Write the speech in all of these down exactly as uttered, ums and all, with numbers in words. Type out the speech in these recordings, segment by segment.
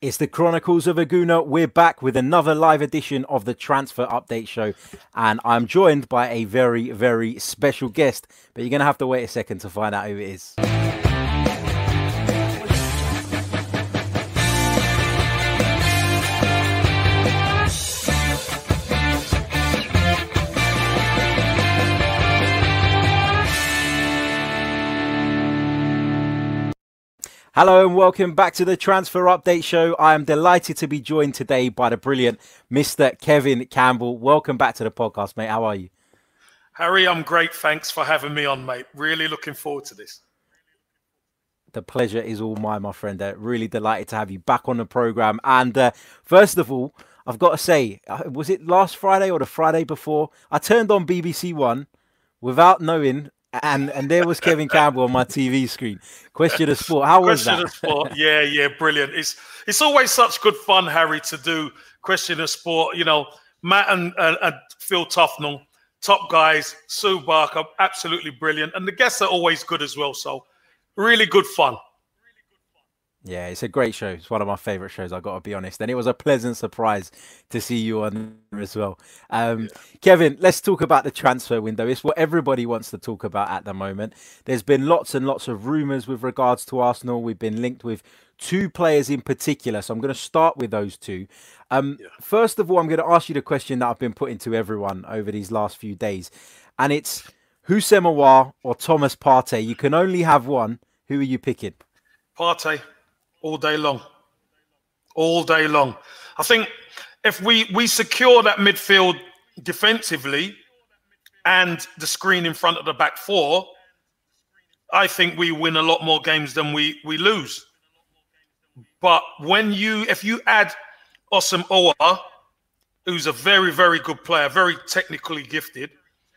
It's the Chronicles of a Gooner. We're back with another live edition of the Transfer Update Show. And I'm joined by a very, very special guest. But you're going to have to wait a second to find out who it is. Hello and welcome back to the Transfer Update Show. I am delighted to be joined today by the brilliant Mister Kevin Campbell. Welcome back to the podcast, mate. How are you? Harry, I'm great. Thanks for having me on, mate. Really looking forward to this. The pleasure is all mine, my friend. Uh, really delighted to have you back on the programme. And uh, first of all, I've got to say, was it last Friday or the Friday before? I turned on B B C One without knowing... And and there was Kevin Campbell on my T V screen. Question of Sport. How was Question that? of Sport. Yeah, yeah, brilliant. It's it's always such good fun, Harry, to do Question of Sport. You know, Matt and, and, and Phil Tufnell, top guys. Sue Barker, absolutely brilliant. And the guests are always good as well. So really good fun. Yeah, it's a great show. It's one of my favourite shows, I've got to be honest. And it was a pleasant surprise to see you on there as well. Um, yeah. Kevin, let's talk about the transfer window. It's what everybody wants to talk about at the moment. There's been lots and lots of rumours with regards to Arsenal. We've been linked with two players in particular. So I'm going to start with those two. Um, yeah. First of all, I'm going to ask you the question that I've been putting to everyone over these last few days. And it's Houssem Aouar or Thomas Partey. You can only have one. Who are you picking? Partey. All day long. All day long. I think if we, we secure that midfield defensively and the screen in front of the back four, I think we win a lot more games than we, we lose. But when you, if you add Houssem Aouar, who's a very, very good player, very technically gifted,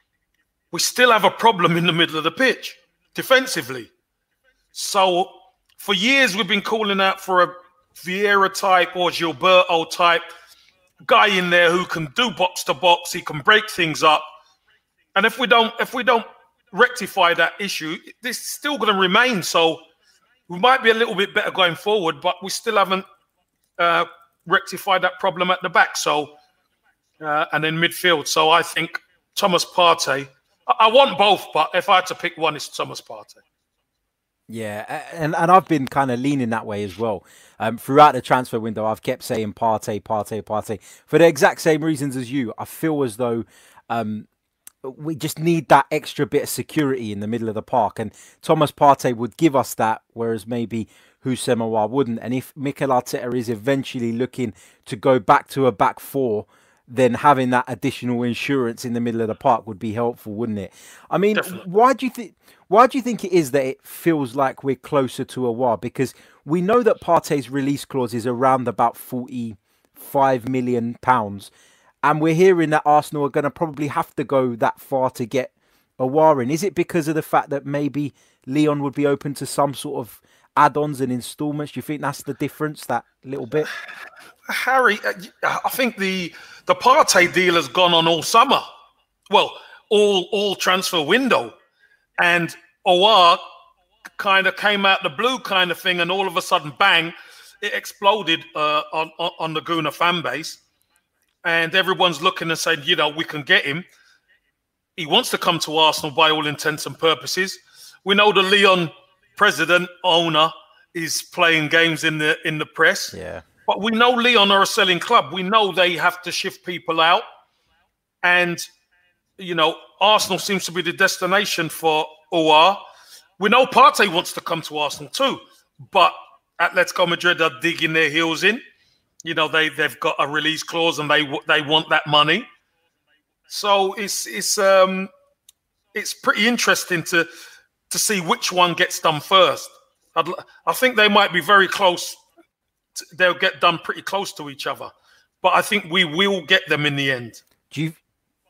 we still have a problem in the middle of the pitch defensively. So for years, we've been calling out for a Vieira type or Gilberto type guy in there who can do box to box. He can break things up. And if we don't, if we don't rectify that issue, this is still going to remain. So we might be a little bit better going forward, but we still haven't uh, rectified that problem at the back. So uh, and in midfield. So I think Thomas Partey. I, I want both, but if I had to pick one, it's Thomas Partey. Yeah, and, and I've been kind of leaning that way as well. Um, throughout the transfer window, I've kept saying Partey, Partey, Partey. For the exact same reasons as you, I feel as though um, we just need that extra bit of security in the middle of the park. And Thomas Partey would give us that, whereas maybe Houssem Aouar wouldn't. And if Mikel Arteta is eventually looking to go back to a back four, then having that additional insurance in the middle of the park would be helpful, wouldn't it? I mean, Definitely. why do you think... Why do you think it is that it feels like we're closer to Aouar? Because we know that Partey's release clause is around about forty-five million pounds. And we're hearing that Arsenal are going to probably have to go that far to get Aouar in. Is it because of the fact that maybe Lyon would be open to some sort of add-ons and instalments? Do you think that's the difference, that little bit? Harry, I think the, the Partey deal has gone on all summer. Well, all, all transfer window. And Aouar kind of came out the blue kind of thing, and all of a sudden, bang, it exploded uh, on, on, on the Gooner fan base. And everyone's looking and saying, you know, we can get him. He wants to come to Arsenal by all intents and purposes. We know the Lyon president, owner, is playing games in the in the press. Yeah. But we know Lyon are a selling club. We know they have to shift people out. And you know, Arsenal seems to be the destination for Aouar. We know Partey wants to come to Arsenal too, but Atletico Madrid are digging their heels in. You know, they they've got a release clause and they they want that money. So it's it's um it's pretty interesting to to see which one gets done first. I'd, I think they might be very close. To, they'll get done pretty close to each other, but I think we will get them in the end. Do you?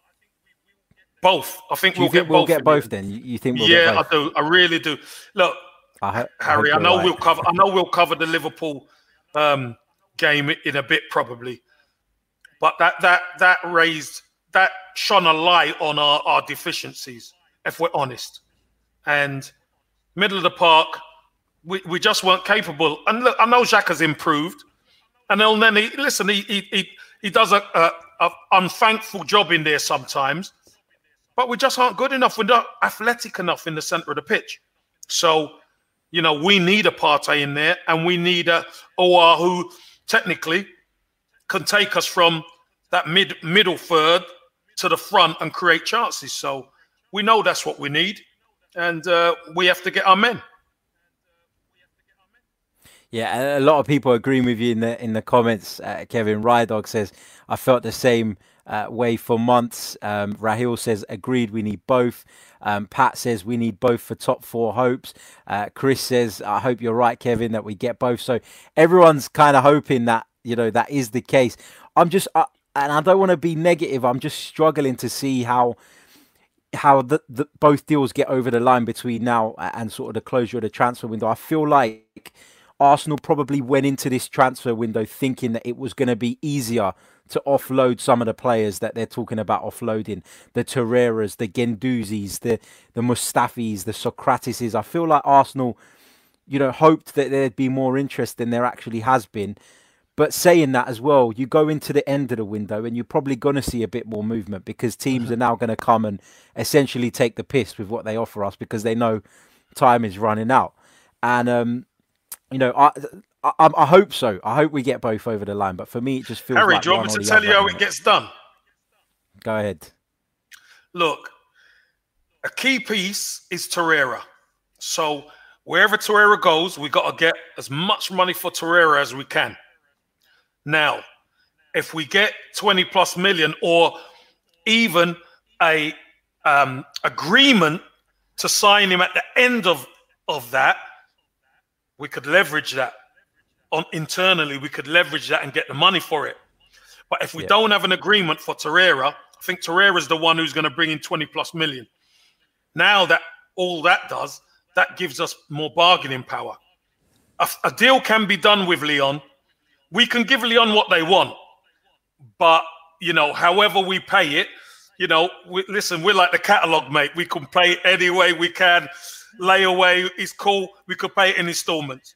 Both. I think do we'll think get we'll both. Get both then? You think? We'll yeah, get both? I do. I really do. Look, I Harry. I, I know right. we'll cover. I know we'll cover the Liverpool um, game in a bit, probably. But that that that raised that shone a light on our, our deficiencies, if we're honest. And middle of the park, we, we just weren't capable. And look, I know Xhaka has improved, And El Neni, listen, he he he, he does a, a, a unthankful job in there sometimes, but we just aren't good enough. We're not athletic enough in the centre of the pitch. So, you know, we need a Partey in there, and we need a O R who technically can take us from that mid middle third to the front and create chances. So we know that's what we need, and uh, we have to get our men. Yeah, a lot of people agreeing with you in the in the comments. Uh, Kevin Rydog says, I felt the same uh, way for months. Um, Rahil says, agreed, we need both. Um, Pat says, we need both for top four hopes. Uh, Chris says, I hope you're right, Kevin, that we get both. So everyone's kind of hoping that, you know, that is the case. I'm just, uh, and I don't want to be negative, I'm just struggling to see how how the, the both deals get over the line between now and sort of the closure of the transfer window. I feel like Arsenal probably went into this transfer window thinking that it was going to be easier to offload some of the players that they're talking about offloading. The Torreiras, the Guendouzis, the, the Mustafis, the Socrateses. I feel like Arsenal, you know, hoped that there'd be more interest than there actually has been. But saying that as well, you go into the end of the window and you're probably going to see a bit more movement because teams are now going to come and essentially take the piss with what they offer us because they know time is running out. And, um, you know, I, I I hope so. I hope we get both over the line. But for me, it just feels Harry, like do you want me to tell you how it gets done? Go ahead. Look, a key piece is Torreira. So wherever Torreira goes, we got to get as much money for Torreira as we can. Now, if we get twenty plus million or even a um, agreement to sign him at the end of, of that, we could leverage that on internally. We could leverage that and get the money for it. But if we yeah. don't have an agreement for Torreira, I think Torreira is the one who's going to bring in twenty plus million. Now that all that does, that gives us more bargaining power. A, a deal can be done with Lyon. We can give Lyon what they want, but you know, however we pay it, you know, we, listen, we're like the catalog, mate. We can pay it any way we can. Layaway is cool. We could pay it in installments.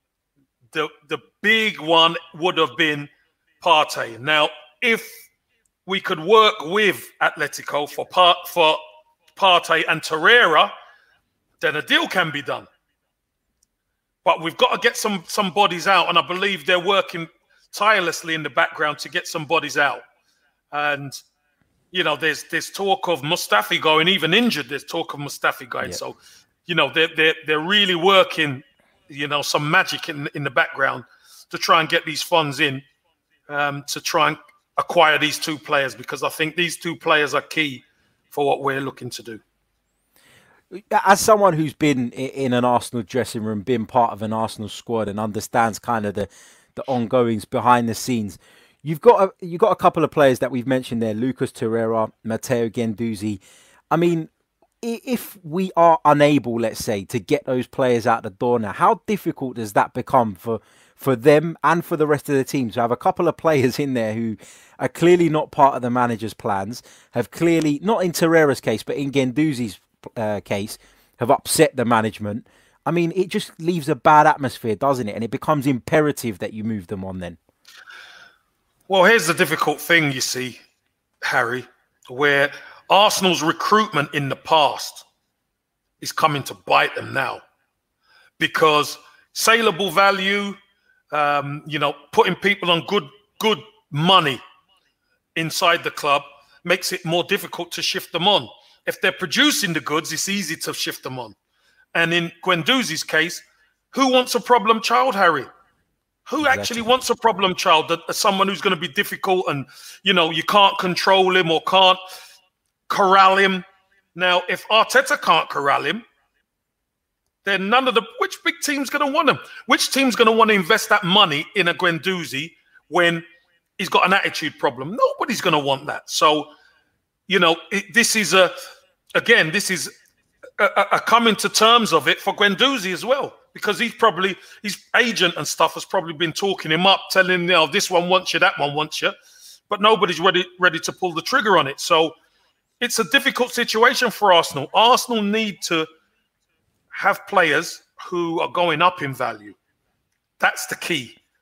The the big one would have been Partey. Now, if we could work with Atletico for part for Partey and Torreira, then a deal can be done. But we've got to get some some bodies out, and I believe they're working tirelessly in the background to get some bodies out. And you know, there's there's talk of Mustafi going, even injured. There's talk of Mustafi going. Yeah. So, you know, they're they're they're really working, you know, some magic in in the background to try and get these funds in, um, to try and acquire these two players, because I think these two players are key for what we're looking to do. As someone who's been in an Arsenal dressing room, been part of an Arsenal squad, and understands kind of the the ongoings behind the scenes, you've got a, you've got a couple of players that we've mentioned there: Lucas Torreira, Matteo Guendouzi. I mean, if we are unable, let's say, to get those players out the door now, how difficult does that become for for them and for the rest of the team to have a couple of players in there who are clearly not part of the manager's plans, have clearly, not in Torreira's case, but in Guendouzi's uh, case, have upset the management? I mean, it just leaves a bad atmosphere, doesn't it? And it becomes imperative that you move them on then. Well, here's the difficult thing, you see, Harry, where Arsenal's recruitment in the past is coming to bite them now, because saleable value, um, you know, putting people on good good money inside the club makes it more difficult to shift them on. If they're producing the goods, it's easy to shift them on. And in Guendouzi's case, who wants a problem child, Harry? Who exactly. actually wants a problem child? That someone who's going to be difficult and, you know, you can't control him or can't corral him. Now, if Arteta can't corral him, then none of the... Which big team's going to want him? Which team's going to want to invest that money in a Guendouzi when he's got an attitude problem? Nobody's going to want that. So, you know, it, this is a... Again, this is a, a, a coming to terms of it for Guendouzi as well, because he's probably... His agent and stuff has probably been talking him up, telling him, you know, this one wants you, that one wants you, but nobody's ready, ready to pull the trigger on it. So it's a difficult situation for Arsenal. Arsenal need to have players who are going up in value. That's the key.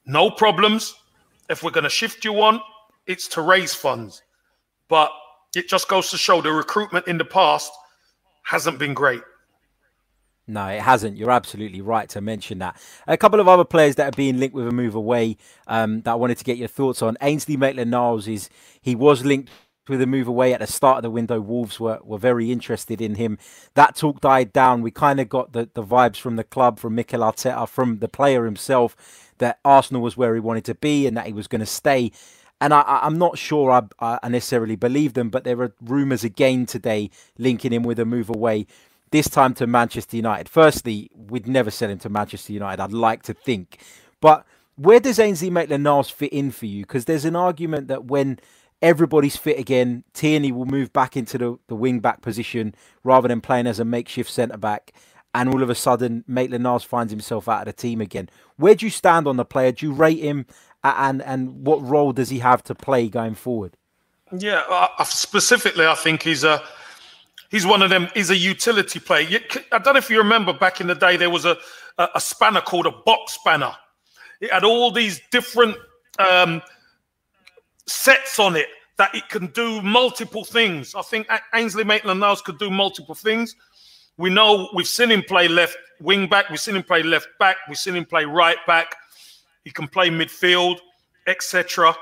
no problems. If we're going to shift you on, it's to raise funds. But it just goes to show the recruitment in the past hasn't been great. No, it hasn't. You're absolutely right to mention that. A couple of other players that are being linked with a move away um, that I wanted to get your thoughts on. Ainsley Maitland-Niles, is he was linked with a move away at the start of the window. Wolves were, were very interested in him. That talk died down. We kind of got the, the vibes from the club, from Mikel Arteta, from the player himself, that Arsenal was where he wanted to be and that he was going to stay. And I, I'm not sure I, I necessarily believe them, but there are rumours again today linking him with a move away, this time to Manchester United. Firstly, we'd never sell him to Manchester United, I'd like to think. But where does Ainsley Maitland-Niles fit in for you? Because there's an argument that when everybody's fit again, Tierney will move back into the, the wing-back position rather than playing as a makeshift centre-back. And all of a sudden, Maitland-Niles finds himself out of the team again. Where do you stand on the player? Do you rate him? And and what role does he have to play going forward? Yeah, uh, specifically, I think he's a he's one of them. He's a utility player. I don't know if you remember back in the day, there was a a, a spanner called a box spanner. It had all these different um, sets on it that it can do multiple things. I think Ainsley Maitland-Niles could do multiple things. We know we've seen him play left wing back. We've seen him play left back. We've seen him play right back. He can play midfield, et cetera.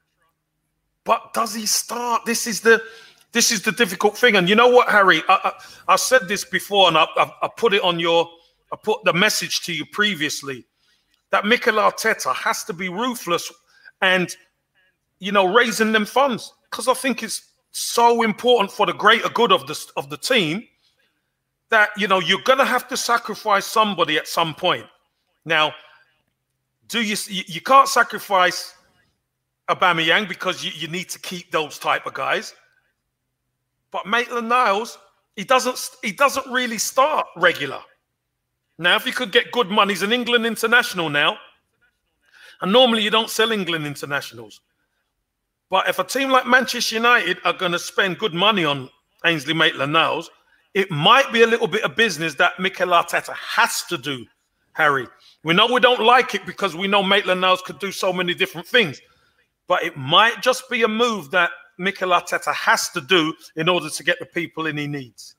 But does he start? This is the this is the difficult thing. And you know what, Harry? I, I, I said this before, and I, I, I put it on your. I put the message to you previously that Mikel Arteta has to be ruthless and, you know, raising them funds, because I think it's so important for the greater good of the of the team that, you know, you're gonna have to sacrifice somebody at some point. Now, do you you, you can't sacrifice Aubameyang because you, you need to keep those type of guys. But Maitland-Niles, he doesn't he doesn't really start regular. Now, if you could get good money, he's an England international now. And normally you don't sell England internationals. But if a team like Manchester United are going to spend good money on Ainsley Maitland-Niles, it might be a little bit of business that Mikel Arteta has to do, Harry. We know we don't like it because we know Maitland-Niles could do so many different things. But it might just be a move that Mikel Arteta has to do in order to get the people in he needs.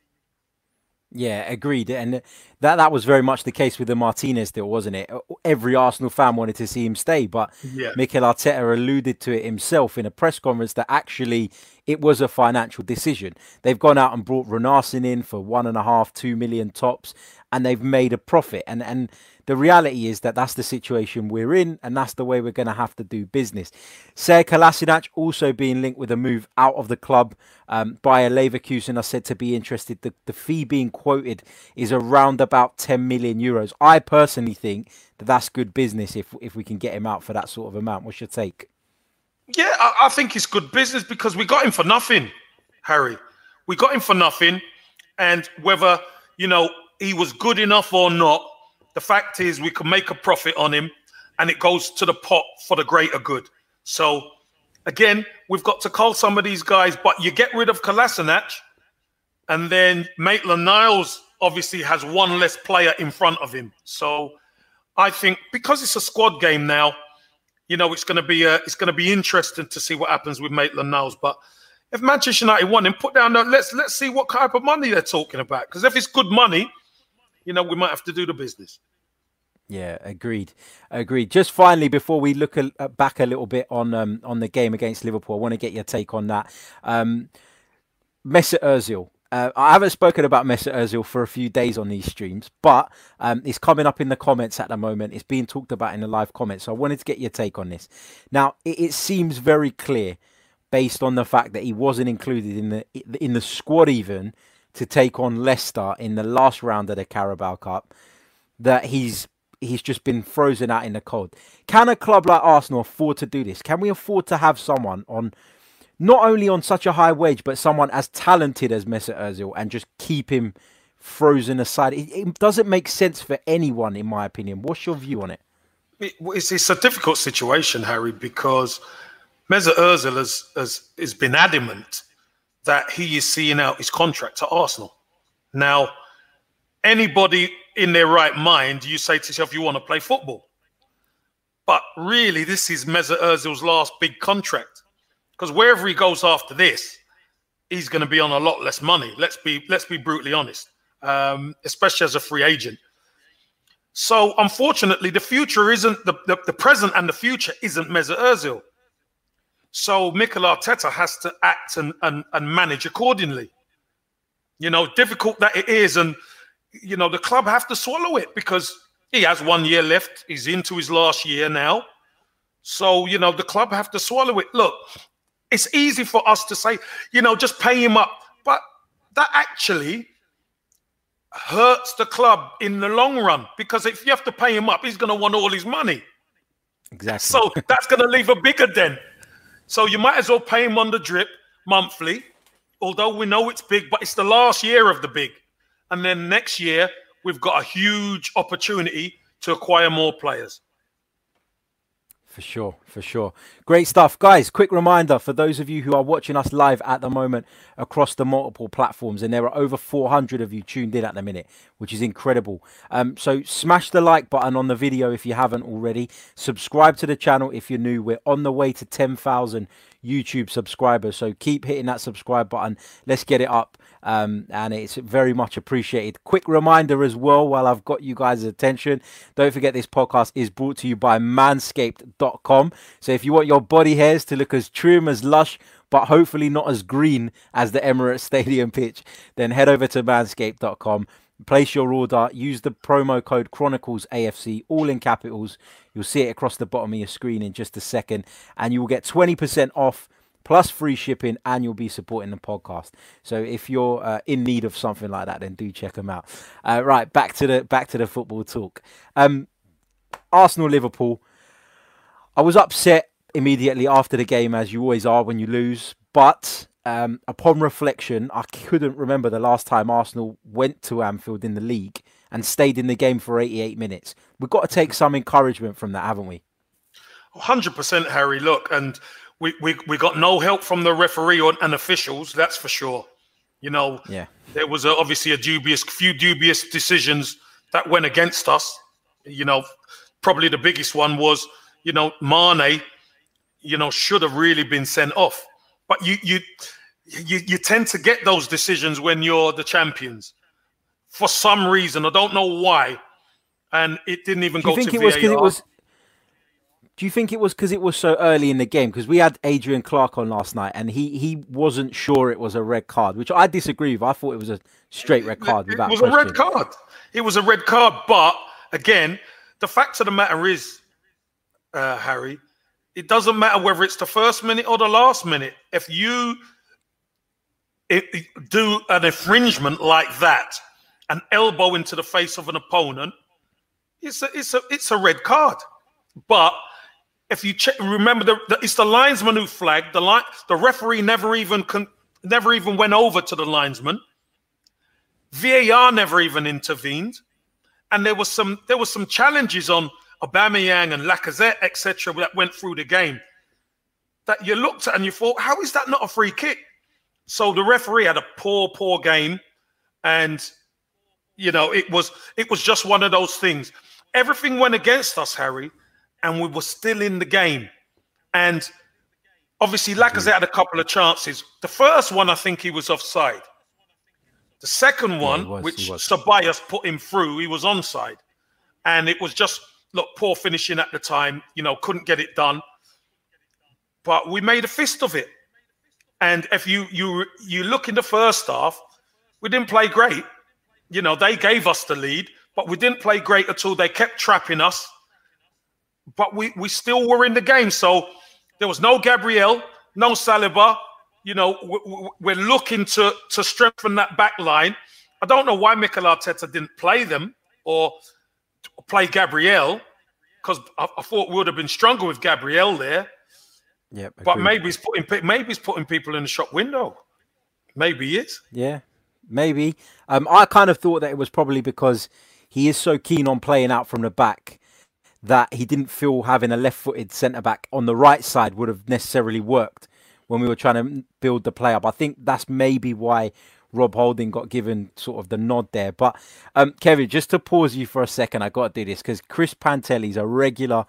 Yeah, agreed. And that that was very much the case with the Martinez deal, wasn't it? Every Arsenal fan wanted to see him stay, but yeah. Mikel Arteta alluded to it himself in a press conference that actually it was a financial decision. They've gone out and brought Runarsson in for one and a half, two million tops, and they've made a profit. And and the reality is that that's the situation we're in, and that's the way we're going to have to do business. Sead Kolasinac also being linked with a move out of the club um, by a Leverkusen are said to be interested. The, the fee being quoted is around about ten million euros. I personally think that that's good business if if we can get him out for that sort of amount. What's your take? Yeah, I, I think it's good business because we got him for nothing, Harry. We got him for nothing, and whether, you know, he was good enough or not, the fact is we can make a profit on him and it goes to the pot for the greater good. So, again, we've got to call some of these guys, but you get rid of Kolasinac and then Maitland-Niles obviously has one less player in front of him. So, I think because it's a squad game now, you know, it's going to be a, it's going to be interesting to see what happens with Maitland-Niles. But if Manchester United want him, put down, the, let's let's see what type of money they're talking about. Because if it's good money, you know, we might have to do the business. Yeah, agreed. Agreed. Just finally, before we look a, a, back a little bit on um, on the game against Liverpool, I want to get your take on that. Um, Mesut Ozil. Uh, I haven't spoken about Mesut Ozil for a few days on these streams, but um, it's coming up in the comments at the moment. It's being talked about in the live comments. So I wanted to get your take on this. Now, it, it seems very clear, based on the fact that he wasn't included in the in the squad even to take on Leicester in the last round of the Carabao Cup, that he's he's just been frozen out in the cold. Can a club like Arsenal afford to do this? Can we afford to have someone on, not only on such a high wage, but someone as talented as Mesut Ozil and just keep him frozen aside? It, it doesn't make sense for anyone, in my opinion. What's your view on it? it it's, it's a difficult situation, Harry, because Mesut Ozil has, has, has been adamant that he is seeing out his contract to Arsenal. Now, anybody in their right mind, you say to yourself, you want to play football. But really, this is Mesut Ozil's last big contract, because wherever he goes after this, he's going to be on a lot less money. Let's be let's be brutally honest, um, especially as a free agent. So unfortunately, the future isn't the, the, the present and the future isn't Mesut Ozil. So Mikel Arteta has to act and, and, and manage accordingly. You know, difficult that it is, and you know the club have to swallow it because he has one year left. He's into his last year now. So, you know, the club have to swallow it. Look, it's easy for us to say, you know, just pay him up. But that actually hurts the club in the long run, because if you have to pay him up, he's going to want all his money. Exactly. So that's going to leave a bigger dent. So you might as well pay him on the drip monthly, although we know it's big, but it's the last year of the big. And then next year, we've got a huge opportunity to acquire more players. For sure, for sure. Great stuff. Guys, quick reminder for those of you who are watching us live at the moment across the multiple platforms, and there are over four hundred of you tuned in at the minute, which is incredible. Um, so smash the like button on the video if you haven't already. Subscribe to the channel if you're new. We're on the way to ten thousand YouTube subscribers, so keep hitting that subscribe button. Let's get it up, um, and it's very much appreciated. Quick reminder as well, while I've got you guys' attention, don't forget this podcast is brought to you by manscaped dot com. So if you want your body hairs to look as trim, as lush, but hopefully not as green as the Emirates Stadium pitch, then head over to manscaped dot com. Place your order, use the promo code Chronicles A F C, all in capitals. You'll see it across the bottom of your screen in just a second, and you will get twenty percent off plus free shipping, and you'll be supporting the podcast. So if you're uh, in need of something like that, then do check them out. Uh, right, back to the back to the football talk. Um, Arsenal Liverpool. I was upset immediately after the game, as you always are when you lose, but Um, upon reflection, I couldn't remember the last time Arsenal went to Anfield in the league and stayed in the game for eighty-eight minutes. We've got to take some encouragement from that, haven't we? one hundred percent, Harry. Look, and we, we, we got no help from the referee or, and officials, that's for sure. You know, yeah. There was a, obviously a dubious, few dubious decisions that went against us. You know, probably the biggest one was, you know, Mane, you know, should have really been sent off. But you, you, you, you tend to get those decisions when you're the champions, for some reason. I don't know why, and it didn't even do you go think to it was V A R. It was, do you think it was because it was so early in the game? Because we had Adrian Clark on last night, and he he wasn't sure it was a red card, which I disagree with. I thought it was a straight red card. It, without it was question. a red card. It was a red card. But again, the fact of the matter is, uh, Harry, it doesn't matter whether it's the first minute or the last minute. If you it, it, do an infringement like that, an elbow into the face of an opponent, it's a, it's a, it's a red card. But if you check, remember, the, the, it's the linesman who flagged. The line, the referee never even con, never even went over to the linesman. V A R never even intervened, and there was some there was some challenges on Aubameyang and Lacazette, et cetera, that went through the game that you looked at and you thought, how is that not a free kick? So the referee had a poor, poor game, and you know it was it was just one of those things. Everything went against us, Harry, and we were still in the game. And obviously, Lacazette had a couple of chances. The first one, I think he was offside. The second one, yeah, was, which Ceballos put him through, he was onside, and it was just. Look, poor finishing at the time, you know, couldn't get it done. But we made a fist of it. And if you you you look in the first half, we didn't play great. You know, they gave us the lead, but we didn't play great at all. They kept trapping us. But we, we still were in the game. So there was no Gabriel, no Saliba. You know, we're looking to, to strengthen that back line. I don't know why Mikel Arteta didn't play them or play Gabriel, because I, I thought we would have been stronger with Gabriel there. Yeah, but maybe he's putting maybe he's putting people in the shop window. Maybe he is. Yeah, maybe. Um, I kind of thought that it was probably because he is so keen on playing out from the back that he didn't feel having a left-footed centre back on the right side would have necessarily worked when we were trying to build the play up. I think that's maybe why Rob Holding got given sort of the nod there. But um, Kevin, just to pause you for a second, I got to do this because Chris Pantelli's a regular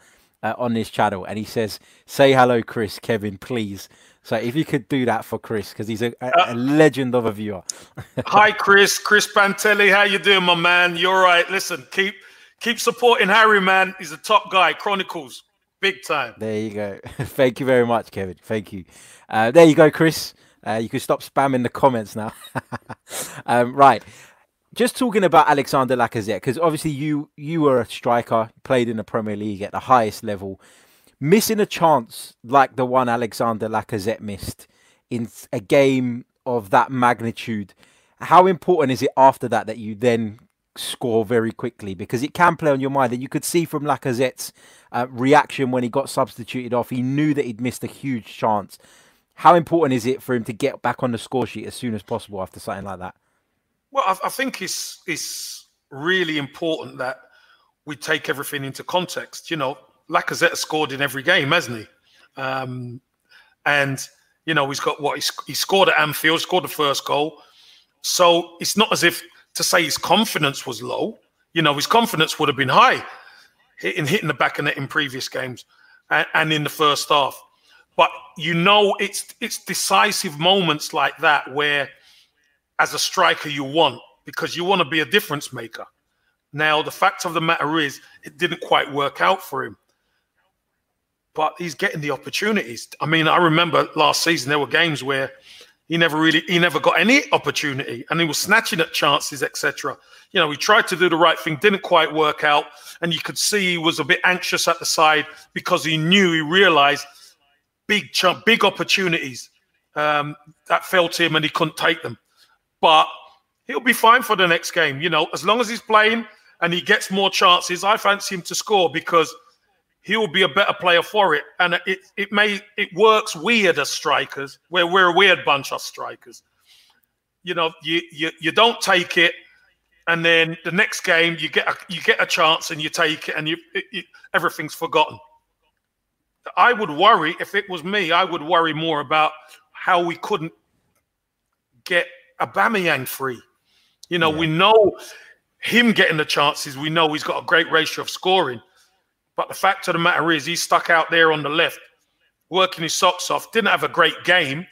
uh, on this channel, and he says, "Say hello, Chris, Kevin, please." So if you could do that for Chris, because he's a, a, a legend of a viewer. Hi, Chris. Chris Pantelli. How you doing, my man? You're right. Listen, keep keep supporting Harry, man. He's a top guy. Chronicles, big time. There you go. Thank you very much, Kevin. Thank you. Uh, there you go, Chris. Uh, you can stop spamming the comments now. um, right. Just talking about Alexander Lacazette, because obviously you you were a striker, played in the Premier League at the highest level. Missing a chance like the one Alexander Lacazette missed in a game of that magnitude, how important is it after that that you then score very quickly? Because it can play on your mind. And you could see from Lacazette's uh, reaction when he got substituted off, he knew that he'd missed a huge chance. How important is it for him to get back on the score sheet as soon as possible after something like that? Well, I, I think it's, it's really important that we take everything into context. You know, Lacazette has scored in every game, hasn't he? Um, and, you know, he's got what? He, he scored at Anfield, scored the first goal. So it's not as if to say his confidence was low. You know, his confidence would have been high in hitting the back of net in previous games and, and in the first half. But, you know, it's it's decisive moments like that where, as a striker, you want, because you want to be a difference maker. Now, the fact of the matter is, it didn't quite work out for him. But he's getting the opportunities. I mean, I remember last season there were games where he never really, he never got any opportunity, and he was snatching at chances, et cetera. You know, he tried to do the right thing, didn't quite work out, and you could see he was a bit anxious at the side because he knew, he realised big, ch- big opportunities um, that fell to him, and he couldn't take them. But he'll be fine for the next game. You know, as long as he's playing and he gets more chances, I fancy him to score because he will be a better player for it. And it it may it works weird as strikers, where we're a weird bunch of strikers. You know, you you you don't take it, and then the next game you get a, you get a chance and you take it, and you it, it, everything's forgotten. I would worry, if it was me, I would worry more about how we couldn't get Aubameyang free. You know, yeah. We know him getting the chances. We know he's got a great ratio of scoring. But the fact of the matter is he's stuck out there on the left, working his socks off. Didn't have a great game.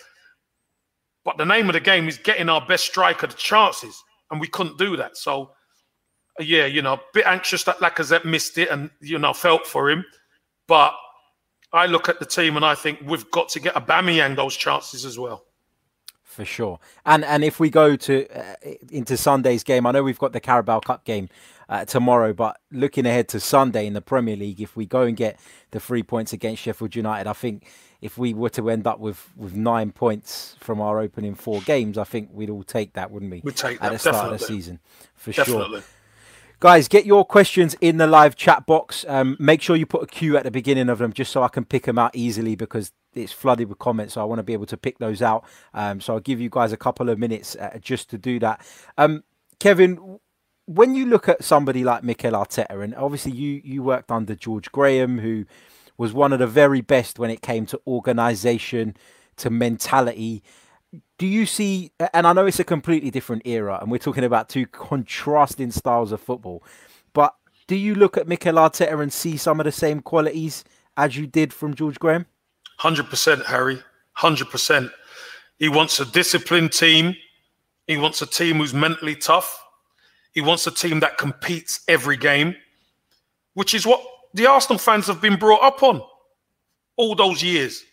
But the name of the game is getting our best striker the chances. And we couldn't do that. So, yeah, you know, a bit anxious that Lacazette missed it and, you know, felt for him. But I look at the team and I think we've got to get Aubameyang those chances as well. For sure. And and if we go to uh, into Sunday's game, I know we've got the Carabao Cup game uh, tomorrow, but looking ahead to Sunday in the Premier League, if we go and get the three points against Sheffield United, I think if we were to end up with, with nine points from our opening four games, I think we'd all take that, wouldn't we? We'd take that, at the start definitely. of the season, for definitely. sure. Guys, get your questions in the live chat box. Um, make sure you put a queue at the beginning of them just so I can pick them out easily because it's flooded with comments. So I want to be able to pick those out. Um, so I'll give you guys a couple of minutes uh, just to do that. Um, Kevin, when you look at somebody like Mikel Arteta, and obviously you, you worked under George Graham, who was one of the very best when it came to organisation, to mentality. Do you see, and I know it's a completely different era, and we're talking about two contrasting styles of football, but do you look at Mikel Arteta and see some of the same qualities as you did from George Graham? one hundred percent, Harry. one hundred percent. He wants a disciplined team. He wants a team who's mentally tough. He wants a team that competes every game, which is what the Arsenal fans have been brought up on all those years.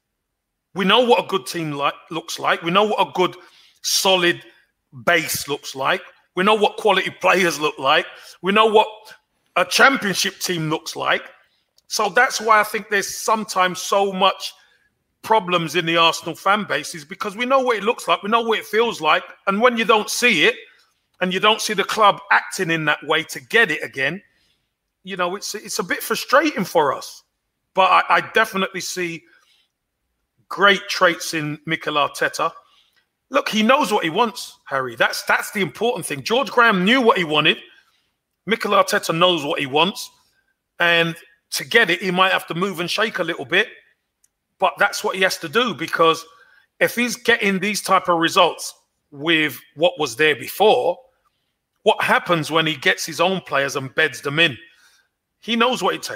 We know what a good team like, looks like. We know what a good, solid base looks like. We know what quality players look like. We know what a championship team looks like. So that's why I think there's sometimes so much problems in the Arsenal fan base, is because we know what it looks like. We know what it feels like. And when you don't see it and you don't see the club acting in that way to get it again, you know, it's, it's a bit frustrating for us. But I, I definitely see great traits in Mikel Arteta. Look, he knows what he wants, Harry. That's that's the important thing. George Graham knew what he wanted. Mikel Arteta knows what he wants. And to get it, he might have to move and shake a little bit. But that's what he has to do, because if he's getting these type of results with what was there before, what happens when he gets his own players and beds them in? He knows what it takes.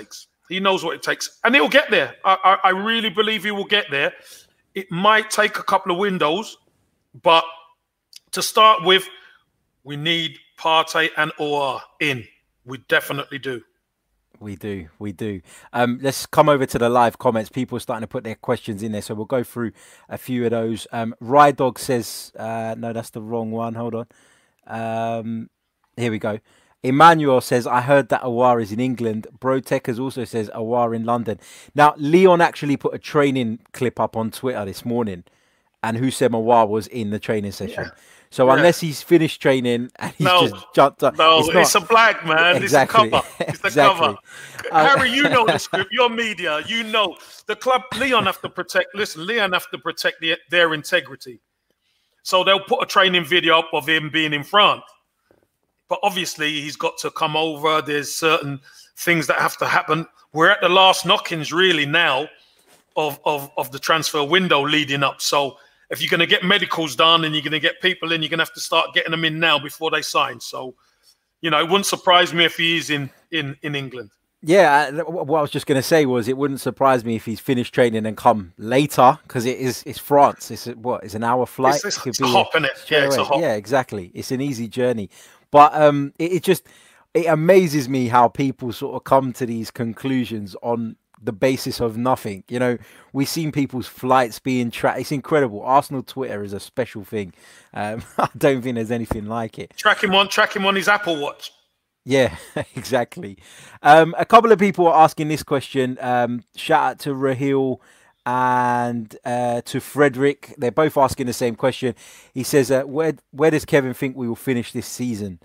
He knows what it takes, and he'll get there. I, I, I really believe he will get there. It might take a couple of windows, but to start with, we need Partey and Aouar in. We definitely do. We do, we do. Um, let's come over to the live comments. People are starting to put their questions in there, so we'll go through a few of those. Um, Rydog says, uh, no, that's the wrong one. Hold on. Um, here we go. Emmanuel says, I heard that Aouar is in England. Brotekers also says Aouar in London. Now, Leon actually put a training clip up on Twitter this morning, and Houssem Aouar was in the training session. Yeah. So yeah. unless he's finished training and he's no, just jumped up. No, it's, it's a black, man. Exactly. It's a cover. It's the exactly. cover. Uh, Harry, you know the script. Your media, you know. The club, Leon have to protect, listen, Leon have to protect the, their integrity. So they'll put a training video up of him being in France. But obviously he's got to come over. There's certain things that have to happen. We're at the last knockings really now of, of, of the transfer window leading up. So if you're going to get medicals done and you're going to get people in, you're going to have to start getting them in now before they sign. So, you know, it wouldn't surprise me if he is in, in, in England. Yeah, what I was just going to say was it wouldn't surprise me if he's finished training and come later, because it is it's France. It's what? It's an hour flight. It's, it's, it could it's be a hop, innit? Yeah, it's a hop. Yeah, exactly. It's an easy journey. But um, it, it just it amazes me how people sort of come to these conclusions on the basis of nothing. You know, we've seen people's flights being tracked. It's incredible. Arsenal Twitter is a special thing. Um, I don't think there's anything like it. Track him on, track him on his Apple Watch. Yeah, exactly. Um, a couple of people are asking this question. Um, shout out to Rahil and uh, to Frederick. They're both asking the same question. He says, uh, where, where does Kevin think we will finish this season?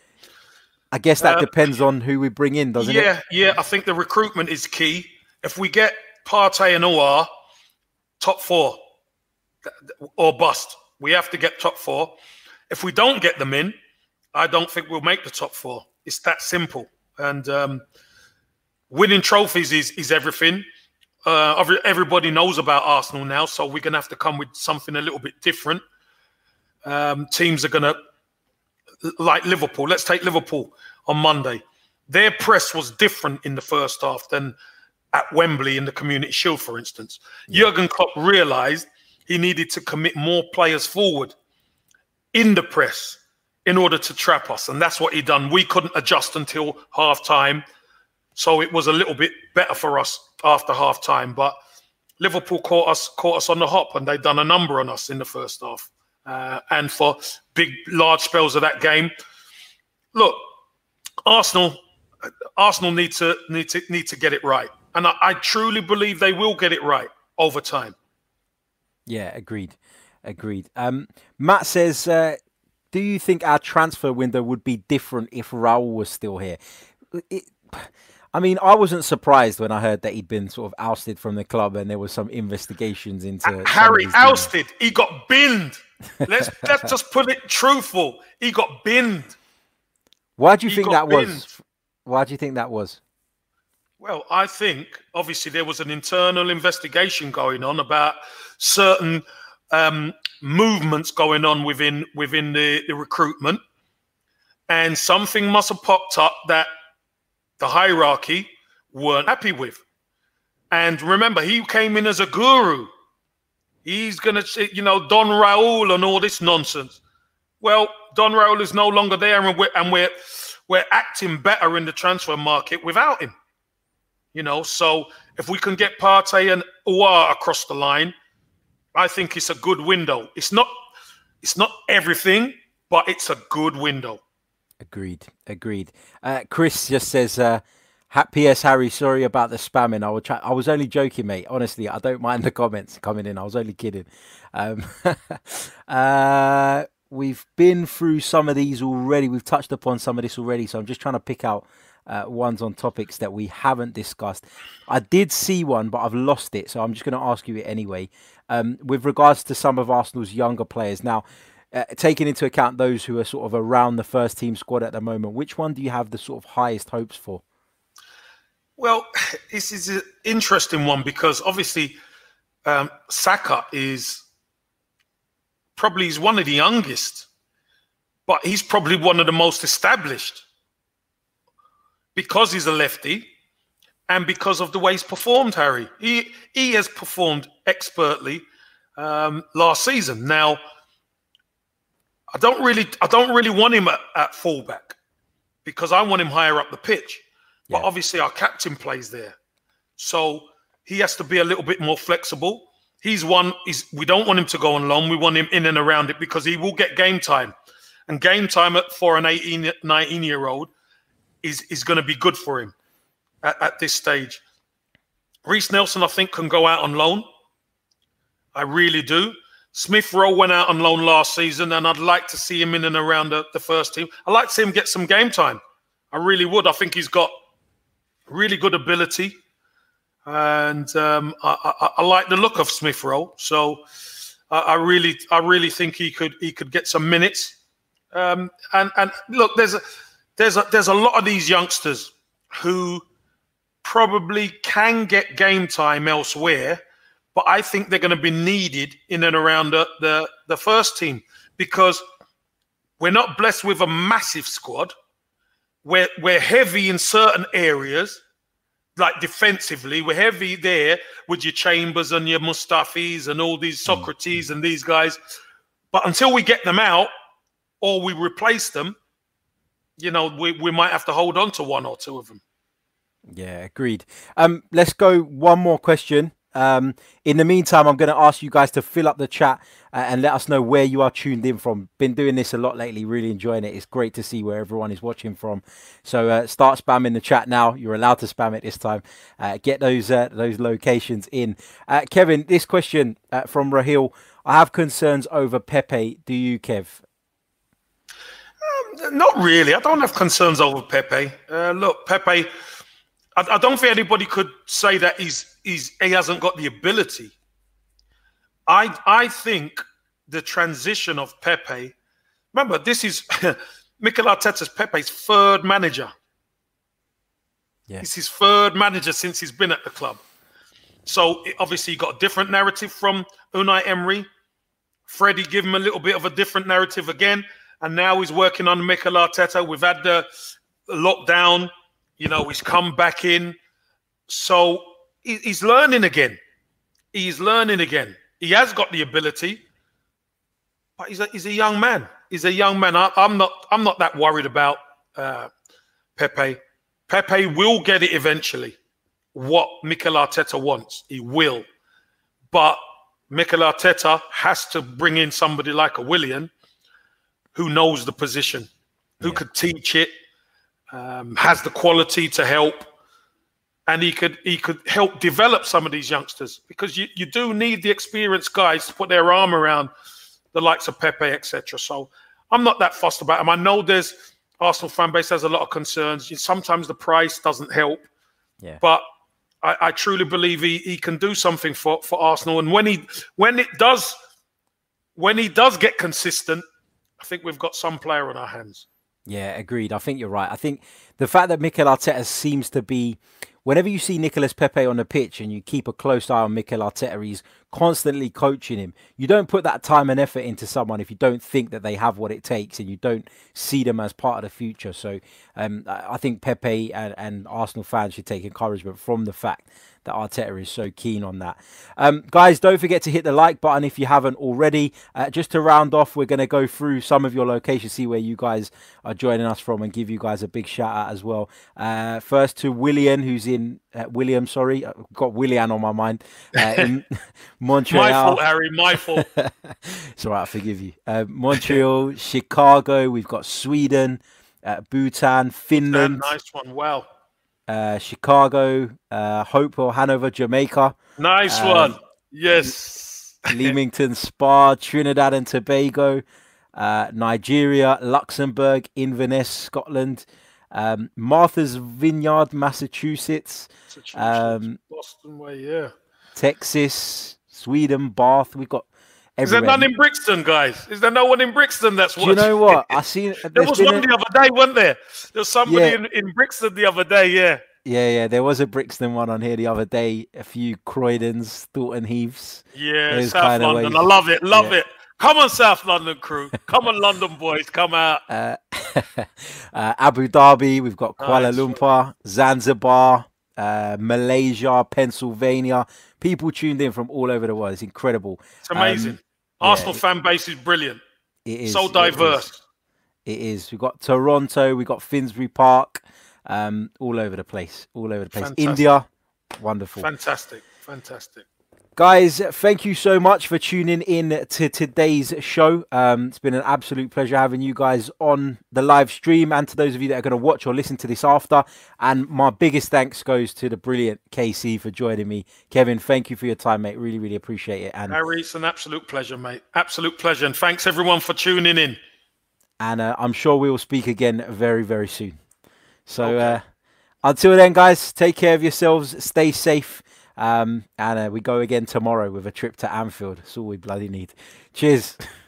I guess that uh, depends on who we bring in, doesn't yeah, it? Yeah, yeah. I think the recruitment is key. If we get Partey and Aouar, top four or bust. We have to get top four. If we don't get them in, I don't think we'll make the top four. It's that simple. And um, winning trophies is, is everything. Uh, everybody knows about Arsenal now, so we're going to have to come with something a little bit different. Um, teams are going to, like Liverpool. Let's take Liverpool on Monday. Their press was different in the first half than at Wembley in the Community Shield, for instance. Yeah. Jurgen Klopp realised he needed to commit more players forward in the press in order to trap us. And that's what he done. We couldn't adjust until half-time. So it was a little bit better for us after half-time. But Liverpool caught us caught us on the hop, and they done a number on us in the first half. Uh, and for big, large spells of that game. Look, Arsenal Arsenal need to, need to, need to get it right. And I, I truly believe they will get it right over time. Yeah, agreed. Agreed. Um, Matt says... Uh, Do you think our transfer window would be different if Raul was still here? It, I mean, I wasn't surprised when I heard that he'd been sort of ousted from the club and there was some investigations into... Uh, Harry ousted. He got binned. Let's, let's just put it truthful. He got binned. Why do you he think that binned. was? Why do you think that was? Well, I think, obviously, there was an internal investigation going on about certain... Um, movements going on within within the, the recruitment, and something must have popped up that the hierarchy weren't happy with. And remember, he came in as a guru. He's gonna, you know, Don Raul and all this nonsense. Well, Don Raul is no longer there, and we're and we're we're acting better in the transfer market without him. You know, so if we can get Partey and Aouar across the line, I think it's a good window. It's not, it's not everything, but it's a good window. Agreed. Agreed. Uh, Chris just says, uh, P S Harry, sorry about the spamming. I will try. I was only joking, mate. Honestly, I don't mind the comments coming in. I was only kidding. Um, uh, we've been through some of these already. We've touched upon some of this already. So I'm just trying to pick out uh, ones on topics that we haven't discussed. I did see one, but I've lost it. So I'm just going to ask you it anyway. Um, with regards to some of Arsenal's younger players. Now, uh, taking into account those who are sort of around the first team squad at the moment, which one do you have the sort of highest hopes for? Well, this is an interesting one because obviously um, Saka is probably he's one of the youngest, but he's probably one of the most established because he's a lefty and because of the way he's performed, Harry. He he has performed expertly um, last season. Now, I don't really I don't really want him at, at fullback because I want him higher up the pitch. But yeah. obviously our captain plays there. So he has to be a little bit more flexible. He's one, he's, we don't want him to go on loan. We want him in and around it because he will get game time. And game time for an eighteen, nineteen-year-old is, is going to be good for him at, at this stage. Reiss Nelson, I think, can go out on loan. I really do. Smith Rowe went out on loan last season, and I'd like to see him in and around the, the first team. I'd like to see him get some game time. I really would. I think he's got really good ability. And um, I, I, I like the look of Smith Rowe. So I, I really I really think he could he could get some minutes. Um, and and look, there's a there's a there's a lot of these youngsters who probably can get game time elsewhere, but I think they're going to be needed in and around the, the, the first team because we're not blessed with a massive squad. We're we're heavy in certain areas, like defensively. We're heavy there with your Chambers and your Mustafis and all these Socrates and these guys. But until we get them out, or we replace them, you know, we, we might have to hold on to one or two of them. Yeah, agreed. Um, let's go one more question. Um, in the meantime, I'm going to ask you guys to fill up the chat uh, and let us know where you are tuned in from. Been doing this a lot lately, really enjoying it. It's great to see where everyone is watching from. So uh, start spamming the chat now. You're allowed to spam it this time. Uh, get those uh, those locations in. Uh, Kevin, this question uh, from Rahil. I have concerns over Pepe. Do you, Kev? Um, not really. I don't have concerns over Pepe. Uh, look, Pepe, I, I don't think anybody could say that he's he's he hasn't got the ability. I I think the transition of Pepe. Remember, this is Mikel Arteta's Pepe's third manager. Yeah. It's his third manager since he's been at the club. So obviously he got a different narrative from Unai Emery. Freddie gave him a little bit of a different narrative again. And now he's working on Mikel Arteta. We've had the lockdown. You know, he's come back in. So he's learning again. He's learning again. He has got the ability. But he's a, he's a young man. He's a young man. I, I'm not I'm not that worried about uh, Pepe. Pepe will get it eventually. What Mikel Arteta wants, he will. But Mikel Arteta has to bring in somebody like a Willian who knows the position, who yeah. could teach it, um, has the quality to help, and he could he could help develop some of these youngsters because you, you do need the experienced guys to put their arm around the likes of Pepe, et cetera. So I'm not that fussed about him. I know there's Arsenal fan base has a lot of concerns. Sometimes the price doesn't help, yeah. but I, I truly believe he, he can do something for, for Arsenal. And when he when it does when he does get consistent, I think we've got some player on our hands. Yeah, agreed. I think you're right. I think the fact that Mikel Arteta seems to be, whenever you see Nicolas Pepe on the pitch and you keep a close eye on Mikel Arteta, he's constantly coaching him. You don't put that time and effort into someone if you don't think that they have what it takes and you don't see them as part of the future. So um, I think Pepe and, and Arsenal fans should take encouragement from the fact that Arteta is so keen on that. Um, guys, don't forget to hit the like button if you haven't already. Uh, just to round off, we're going to go through some of your locations, see where you guys are joining us from, and give you guys a big shout out as well. Uh, first to William, who's in uh, William, sorry, I've got Willian on my mind. Uh, in Montreal. My fault, Harry. My fault. It's all right. I forgive you. Uh, Montreal, Chicago. We've got Sweden, uh, Bhutan, Finland. Nice one. Wow. Uh, Chicago, uh, Hopewell, Hanover, Jamaica. Nice um, one. Yes. Leamington Spa, Trinidad and Tobago, uh, Nigeria, Luxembourg, Inverness, Scotland, um, Martha's Vineyard, Massachusetts, Massachusetts um, Boston way, yeah. Texas, Sweden, Bath. We've got everywhere. Is there none in Brixton, guys? Is there no one in Brixton that's watching? Do you know what? I seen there was one a... the other day, wasn't there? There was somebody yeah. in, in Brixton the other day, yeah. Yeah, yeah. There was a Brixton one on here the other day. A few Croydons, Thornton Heaths. Yeah, South London. I love it, love yeah. it. Come on, South London crew. Come on, London boys. Come out. Uh, uh, Abu Dhabi. We've got Kuala nice. Lumpur, Zanzibar, uh, Malaysia, Pennsylvania. People tuned in from all over the world. It's incredible. It's amazing. Um, Arsenal yeah, fan base is brilliant. it is So it diverse. is. It is. We've got Toronto, we've got Finsbury Park, um, all over the place. All over the place. Fantastic. India, wonderful. Fantastic. Fantastic. Guys, thank you so much for tuning in to today's show. Um, it's been an absolute pleasure having you guys on the live stream, and to those of you that are going to watch or listen to this after. And my biggest thanks goes to the brilliant K C for joining me. Kevin, thank you for your time, mate. Really, really appreciate it. And Harry, it's an absolute pleasure, mate. Absolute pleasure. And thanks everyone for tuning in. And uh, I'm sure we will speak again very, very soon. So Okay. uh, until then, guys, take care of yourselves. Stay safe. Um, and uh, we go again tomorrow with a trip to Anfield. That's all we bloody need. Cheers.